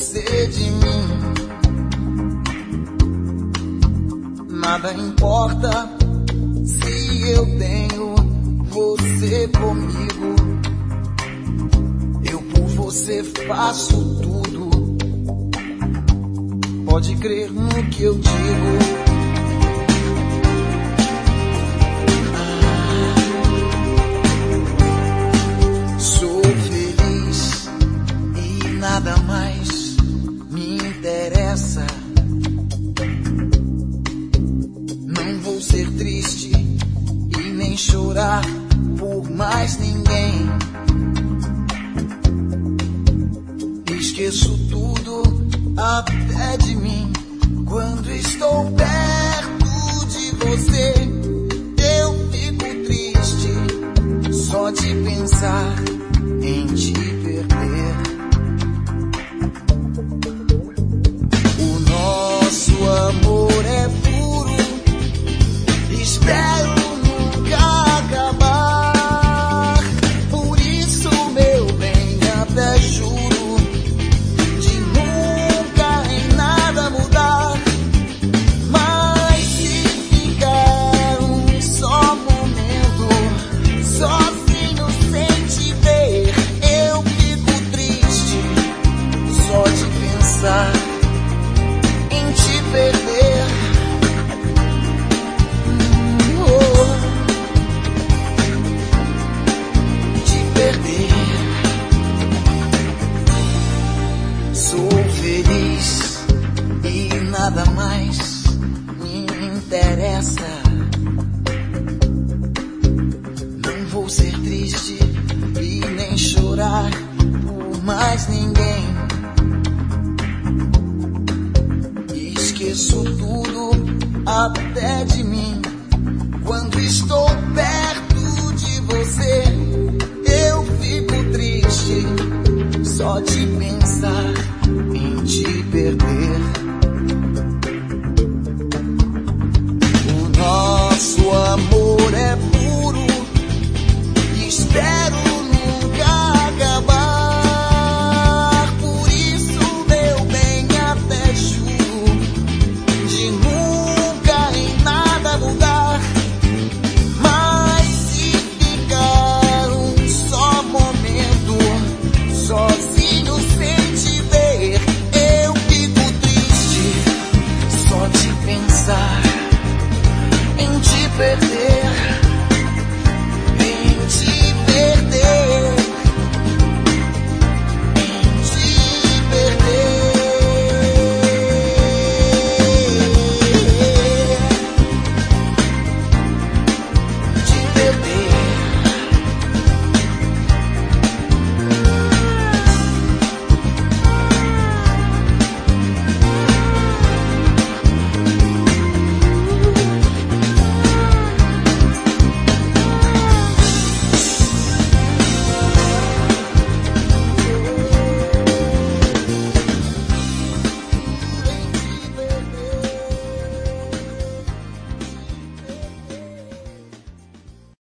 você de mim. Nada importa se eu tenho você comigo. Eu por você faço tudo. Pode crer no que eu digo. Nada mais me interessa. Não vou ser triste e nem chorar por mais ninguém. Esqueço tudo até de mim. Quando estou perto de você, eu fico triste só de pensar em te perder. Nosso amor é puro, espero nunca acabar. Por isso, meu bem, até juro de nunca em nada mudar. Mas se ficar um só momento sozinho sem te ver, eu fico triste só de pensar te perder. Te perder. Sou feliz e nada mais me interessa. Não vou ser triste e nem chorar por mais ninguém. Esqueço tudo até de mim. Quando estou perto de você, eu fico triste só de pensar